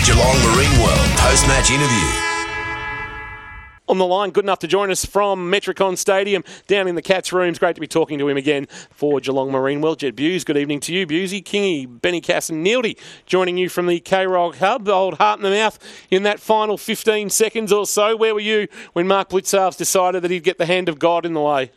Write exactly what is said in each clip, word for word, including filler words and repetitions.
Geelong Marine World post-match interview. On the line, good enough to join us from Metricon Stadium down in the Cats rooms. Great to be talking to him again for Geelong Marine World. Jed Bewes, good evening to you. Bewesy, Kingy, Benny Cass and Neildy joining you from the K-Rog Hub. Old heart in the mouth in that final fifteen seconds or so. Where were you when Mark Blicavs decided that he'd get the hand of God in the way?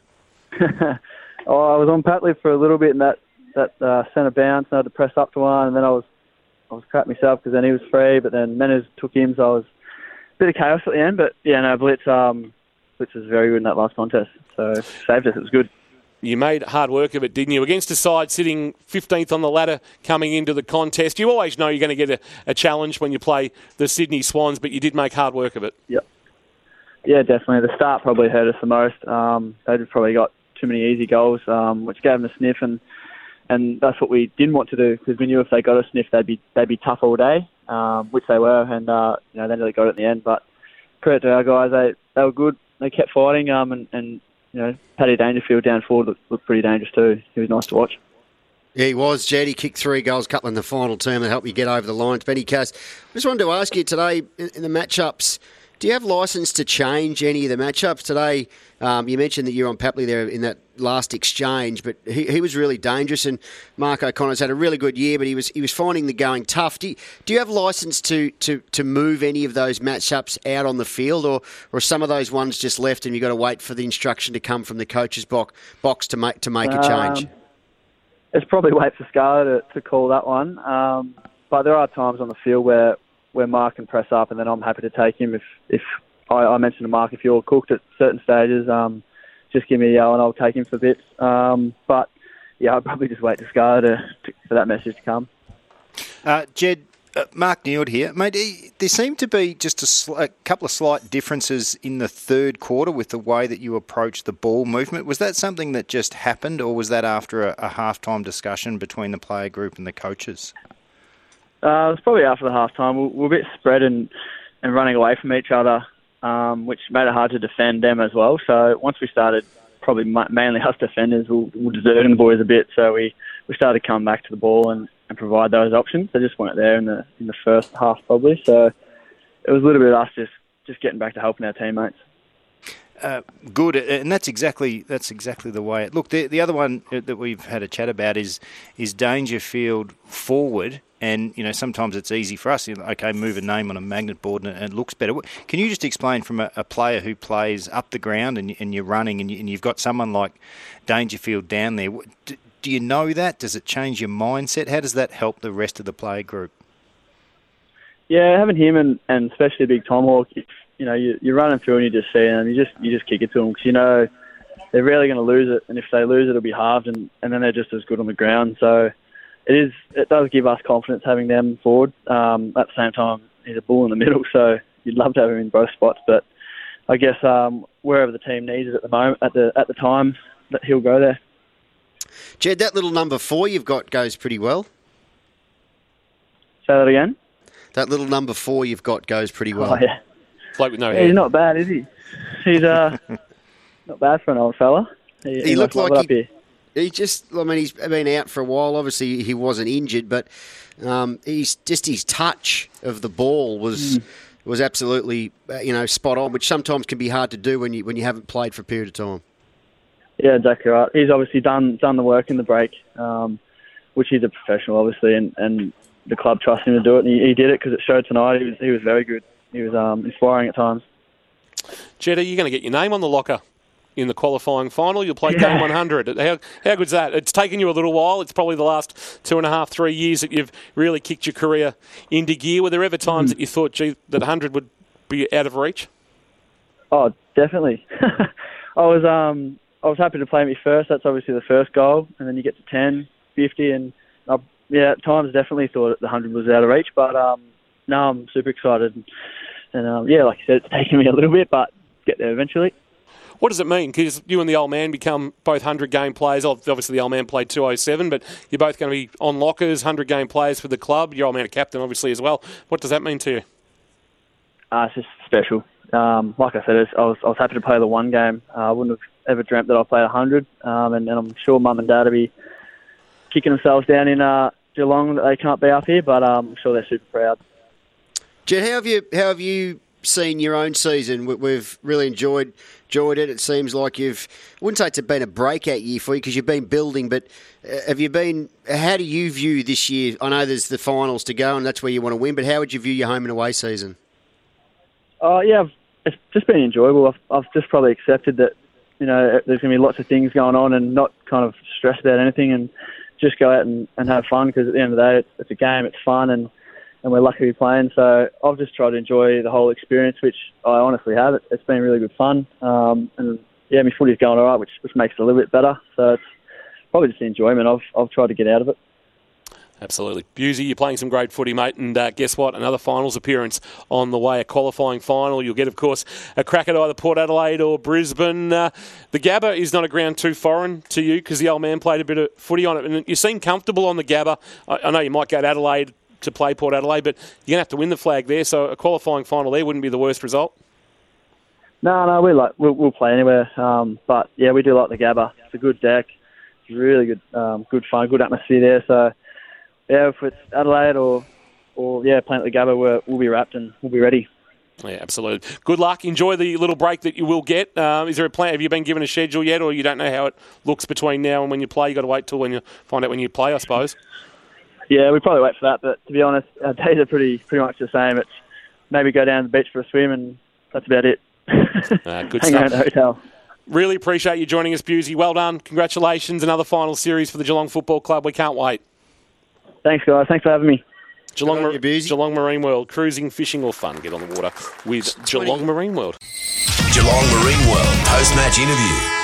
oh, I was on Patley for a little bit in that, that uh, centre bounce, and I had to press up to one, and then I was I was crap myself because then he was free, but then Menners took him, so I was bit of chaos at the end, but yeah, no, Blitz, um, Blitz was very good in that last contest, so saved us. It was good. You made hard work of it, didn't you? Against a side sitting fifteenth on the ladder coming into the contest. You always know you're going to get a, a challenge when you play the Sydney Swans, but you did make hard work of it. Yep. Yeah, definitely. The start probably hurt us the most. Um, they'd probably got too many easy goals, um, which gave them a sniff, and and that's what we didn't want to do because we knew if they got a sniff, they'd be they'd be tough all day. Um, which they were, and uh, you know they nearly got it in the end. But credit to our guys, they they were good. They kept fighting, um, and, and you know Paddy Dangerfield down forward looked, looked pretty dangerous too. He was nice to watch. Yeah, he was. Jed, he kicked three goals, a couple in the final term that helped you get over the line. Benny Cass, I just wanted to ask you today in, in the matchups. Do you have licence to change any of the matchups today? Um, you mentioned that you're on Papley there in that last exchange, but he, he was really dangerous, and Mark O'Connor's had a really good year, but he was he was finding the going tough. Do you, do you have licence to, to, to move any of those matchups out on the field, or or some of those ones just left and you've got to wait for the instruction to come from the coach's box, box to make to make a change? Um, it's probably wait for Scarlett to, to call that one, um, but there are times on the field where where Mark can press up, and then I'm happy to take him. If if I, I mentioned to Mark, if you're cooked at certain stages, um, just give me a yell and I'll take him for bits. Um, but yeah, I'll probably just wait to Scar to, to, for that message to come. Uh, Jed, uh, Mark Neeld here. Mate, he, there seemed to be just a, sl- a couple of slight differences in the third quarter with the way that you approached the ball movement. Was that something that just happened, or was that after a, a half-time discussion between the player group and the coaches? Uh, it was probably after the half-time. We were a bit spread and, and running away from each other, um, which made it hard to defend them as well. So once we started, probably mainly us defenders, we were deserting the boys a bit. So we, we started coming back to the ball and, and provide those options. They just weren't there in the in the first half probably. So it was a little bit of us just, just getting back to helping our teammates. Uh, good, and that's exactly that's exactly the way it looked. The, the other one that we've had a chat about is is Dangerfield forward. And, you know, sometimes it's easy for us, you know, okay, move a name on a magnet board and it looks better. Can you just explain from a, a player who plays up the ground and, and you're running and, you, and you've got someone like Dangerfield down there, do, do you know that? Does it change your mindset? How does that help the rest of the player group? Yeah, having him and, and especially Big Tomahawk, you know, you, you're running through and you just see them, you just you just kick it to them because you know they're rarely going to lose it, and if they lose it, it'll be halved, and, and then they're just as good on the ground. So It is. It does give us confidence having them forward. Um, at the same time, he's a bull in the middle, so you'd love to have him in both spots. But I guess um, wherever the team needs it at the moment, at the at the time, that he'll go there. Jed, that little number four you've got goes pretty well. Say that again. That little number four you've got goes pretty well. Oh yeah. Bloke with no yeah, hair. he's not bad, is he? He's uh, not bad for an old fella. He, he, he looked like he. Up He just, I mean, he's been out for a while. Obviously, he wasn't injured, but um, he's just his touch of the ball was mm. was absolutely, uh, you know, spot on, which sometimes can be hard to do when you when you haven't played for a period of time. Yeah, exactly right. He's obviously done done the work in the break, um, which he's a professional, obviously, and, and the club trusts him to do it, and he, he did it because it showed tonight. He was he was very good. He was um, inspiring at times. Jed, are you going to get your name on the locker in the qualifying final? You'll play yeah. game one hundred. How how good's that? It's taken you a little while. It's probably the last two and a half, three years that you've really kicked your career into gear. Were there ever times mm. that you thought, gee, that one hundred would be out of reach? Oh, definitely. I was um I was happy to play me first. That's obviously the first goal, and then you get to ten, fifty, and I, yeah, at times definitely thought the one hundred was out of reach. But um, now I'm super excited, and, and um, yeah, like you said, it's taken me a little bit, but get there eventually. What does it mean? Because you and the old man become both one hundred game players. Obviously, the old man played two oh seven, but you're both going to be on lockers, one hundred game players for the club. Your old man a captain, obviously, as well. What does that mean to you? Uh, it's just special. Um, like I said, it's, I was I was happy to play the one game. Uh, I wouldn't have ever dreamt that I'd play one hundred, um, and, and I'm sure Mum and Dad will be kicking themselves down in uh, Geelong that they can't be up here, but um, I'm sure they're super proud. Jed, how have you how have you seen your own season? We- We've really enjoyed enjoyed it. It seems like you've, I wouldn't say it's been a breakout year for you because you've been building, but uh, have you been, how do you view this year? I know there's the finals to go and that's where you want to win, but how would you view your home and away season? Oh, yeah, I've, it's just been enjoyable. I've, I've just probably accepted that, you know, there's going to be lots of things going on and not kind of stress about anything and just go out and, and have fun because at the end of the day, it's, it's a game, it's fun, and and we're lucky to be playing. So I've just tried to enjoy the whole experience, which I honestly have. It, it's been really good fun. Um, and, yeah, my footy's going all right, which, which makes it a little bit better. So it's probably just the enjoyment I've, I've tried to get out of it. Absolutely. Busey, you're playing some great footy, mate, and uh, guess what? Another finals appearance on the way, a qualifying final. You'll get, of course, a crack at either Port Adelaide or Brisbane. Uh, the Gabba is not a ground too foreign to you because the old man played a bit of footy on it, and you seem comfortable on the Gabba. I, I know you might go to Adelaide to play Port Adelaide, but you're going to have to win the flag there, so a qualifying final there wouldn't be the worst result. No, no, we like we'll, we'll play anywhere. Um, but yeah, we do like the Gabba. It's a good deck. It's really good, um, good fun, good atmosphere there. So yeah, if it's Adelaide or or yeah, playing at the Gabba, we're, we'll be wrapped and we'll be ready. Yeah, absolutely. Good luck. Enjoy the little break that you will get. Um, is there a plan? Have you been given a schedule yet, or you don't know how it looks between now and when you play? You got to wait till when you find out when you play, I suppose. Yeah, we probably wait for that. But to be honest, our days are pretty pretty much the same. It's maybe go down to the beach for a swim, and that's about it. Uh, good Hang stuff. out at the hotel. Really appreciate you joining us, Busey. Well done. Congratulations. Another final series for the Geelong Football Club. We can't wait. Thanks, guys. Thanks for having me. Geelong, Good on you, Busey. Geelong Marine World. Cruising, fishing or fun. Get on the water with Geelong Marine World. Geelong Marine World post-match interview.